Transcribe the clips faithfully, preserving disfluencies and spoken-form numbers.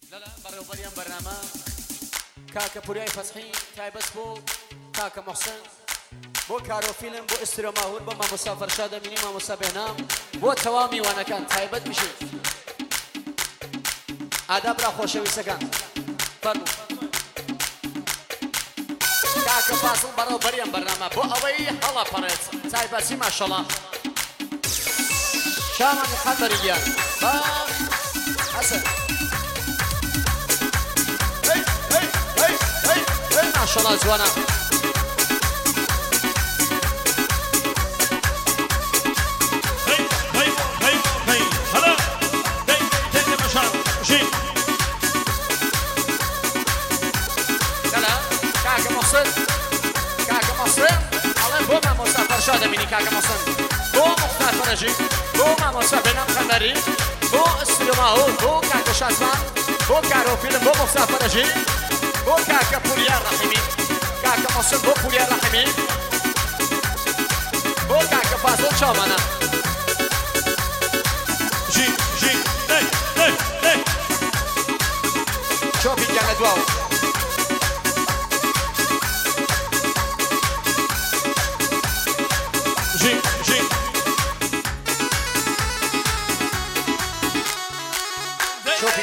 لا لا بەڕێوەبەریان بەرنامە کاکە پوریای فەسحی تایبەت بۆ کاکە محسن بۆ کارۆفیلم بۆ ئسترۆ ماهور بۆ مامۆستا فەرشاد ئەمینی مامۆستا بێنام بۆ تەواو میوانەکان تایبەت بژێ ئاداب را خۆشەویستەکان فەرموو کاکە فاسڵ بەڕێوەبەریان بەرنامە بۆ ئەوەی هەڵەپەڕێت تایبەتی ماشەڵڵا شامان خەبەری گیان باش حەسەن ما شاء الله زوانا هي هي هي هي هلا دي دي مشان جي لا كاكا محسن كاكا محسن الله بو ما مسافر شاد مني كاكا محسن بو مختار فرجي بو ما مسافر بنام خمري بو استلماهو بو كاكا شاسمان بو كارو فيلم بو مختار فرجي بو كاكا بوليار رحمي كاكا محسن بو بوليار رحمي بو كاكا فاصل شامانا جي جي دي دي دي شوفي كان دواو جي جي شوفي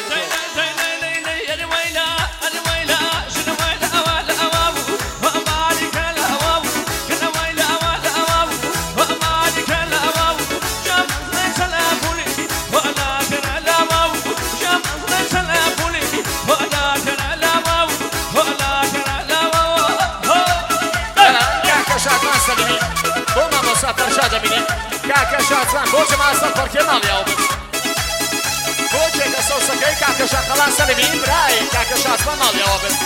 فرشاد ئەمینی کاکە شاتوان بۆ جەماعە سەفەرکێ ماڵیاوە بن بۆ جێگە سەوسەکەی کاکە شاخەڵان سەلمی برای کاکە شاتوان ماڵیاوە بن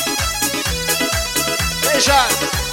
پێشان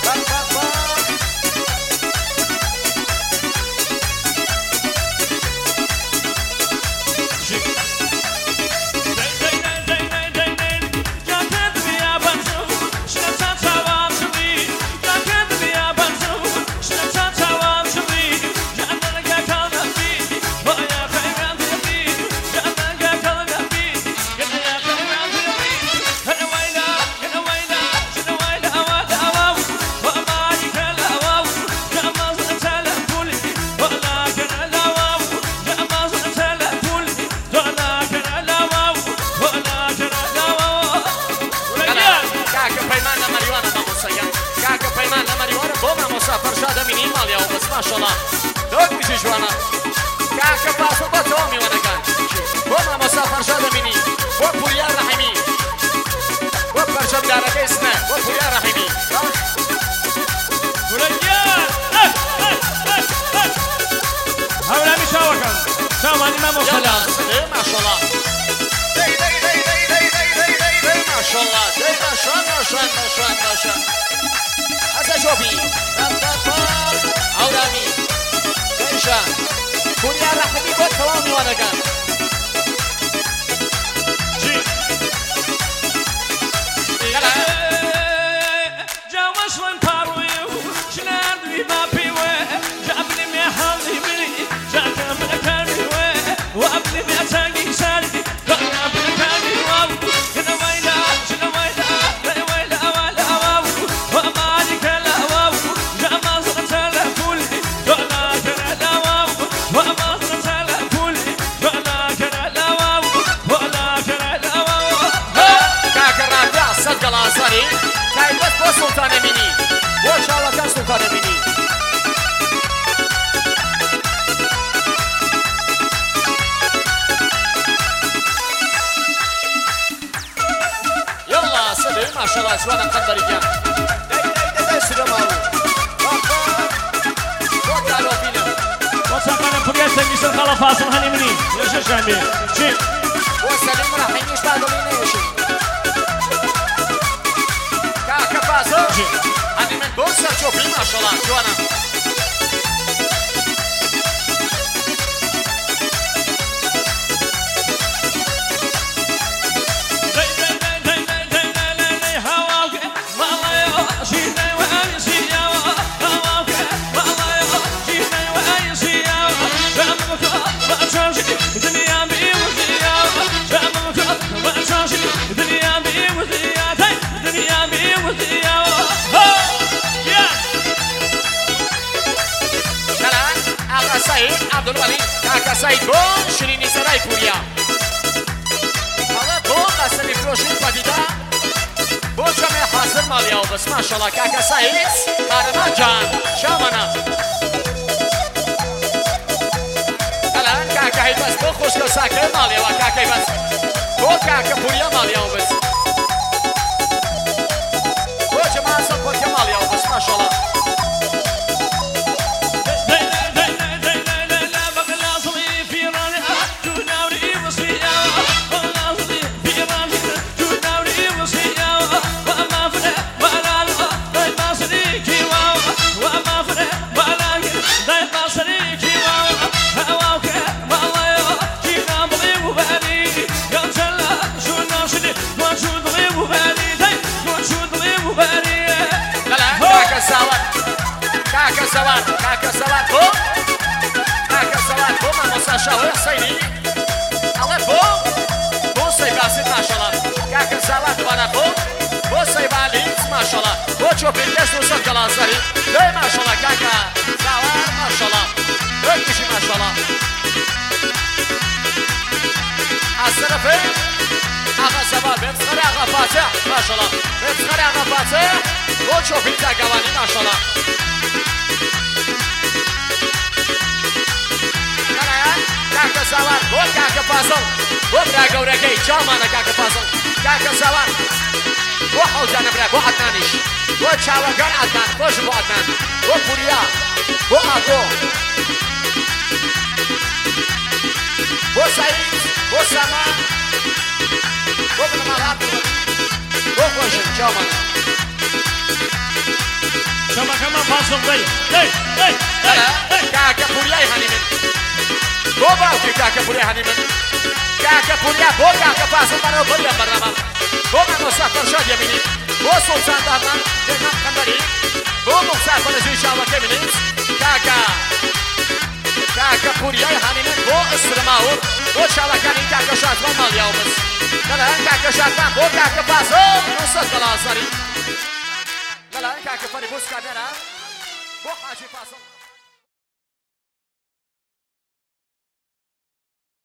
فرشاد ئەمینی ماڵیاوە بەس ماشەڵڵا دۆک بژی جوانە کاکە فاسڵ بۆ تەواو میوانەکان بۆ مامۆستا فەرشاد ئەمینی بۆ پوریار ڕەحیمی بۆ پەرچەمدارەکەی سنە بۆ پوریار ڕەحیمی گورەنگیان هەورامی شاوەکەن شاوانی مامۆستالا ماشەڵڵا دەی دەی دەی دەی دەی دەی دەی دەی دەی ماشەڵڵا دەی ماشان ماشان ماشان ماشان هذا شوفي عورامي كيشا كوني على حبيب وكوامي وانا كان جي جاوش وين بارويو شنان بي بابي وي جابني مي حالي مني جاكا مكاني وي وابني مي اتاقي سالي قلنا بمكاني واو كنا ويلا شنا ويلا لا ويلا ولا واو وامالي كلا واو جاما زغتلا كولي دعنا كلا واو وما زغتلا كولي دعنا كلا واو ولا كلا واو كاكا رابع صدق الانصاري كاين بس بو سلطان أميني وان شاء الله كان سلطان أميني يلا سلم ما شاء الله سوانا قنبري كان داي داي داي سلم هاو وقالوا فينا وساقنا فريا سنجيس الخلا فاصل هني مني يا شامي جي وسلم راح يشتغلوا لنا يا شيخ كاكا فاصل هني من بوسة شوفي ما شاء الله جوانا الدنيا بي وزياوة سعید بون شیرینی سرای پوریا حالا بون قسمی فروشی پدیده بون جمعه حاضر مالیا و بس ماشالله کاکا سعید قهرمان جان شامانا الان کاکا هی بس بون خوشگل ساکر مالیا و کاکا هی بس بون کاکا پوریا مالیا و بس بون جمعه حاضر پوریا مالیا و بس ماشالله كاكا سواد كاكا سواد بو كاكا سواد بو ما مصاشا حسيني الله بو بو سيباسي ما شاء الله كاكا سواد وانا بو بو سيبالي ما شاء الله بو شو بيلش وصل جلازري لا ما شاء الله كاكا سواد ما شاء الله ركشي ما شاء الله السلفين اغا سواد بيتخري اغا فاتح ما شاء الله بيتخري اغا فاتح بو شو بيلتا قواني ما شاء الله كاكا سوار بو كاكا فاصل بو برا قوركي جامانا كاكا فاصل كاكا سوار بو حوجانا برا بو عدنانيش بو تشاوغان عدنان بوش بو عدنان بو بوريا بو آتو بو سعيد بو سما بو بنمالات بو خوشن جامانا شما كمان فاصل دي دي دي كاكا بوريا يهانيمن بو باوكي كاكا بوريا هانيمن كاكا بوريا بو كاكا فاصل برا بوريا برنامج بو من مسافر شاد يميني بو سلطان دارنا جنام خندري بو مسافر زي شاوة كمينيز كاكا كاكا بوريا هانيمن بو اسرماور بو شاوة كاني كاكا شاتوان مال يومز لا كاكا شاتوان بو كاكا فاصل نصد دلازاري لا كاكا فري بوس كاميرا بو حاجي فاصل